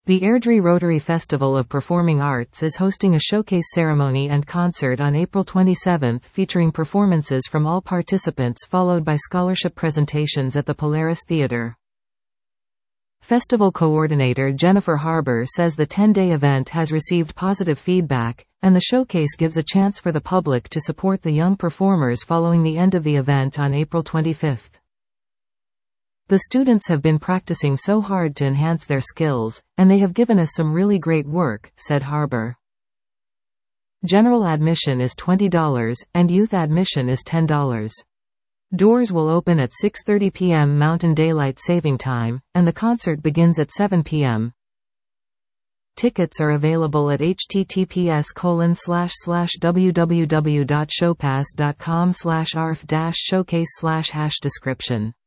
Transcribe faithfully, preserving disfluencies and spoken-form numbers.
The Airdrie Rotary Festival of Performing Arts is hosting a showcase ceremony and concert on April twenty-seventh featuring performances from all participants followed by scholarship presentations at the Polaris Theatre. Festival coordinator Jennifer Harbour says the ten-day event has received positive feedback, and the showcase gives a chance for the public to support the young performers following the end of the event on April twenty-fifth. The students have been practicing so hard to enhance their skills, and they have given us some really great work, said Harbour. General admission is twenty dollars, and youth admission is ten dollars. Doors will open at six thirty p m Mountain Daylight Saving Time, and the concert begins at seven p m Tickets are available at h t t p s colon slash slash w w w dot showpass dot com slash arf dash showcase slash hash description.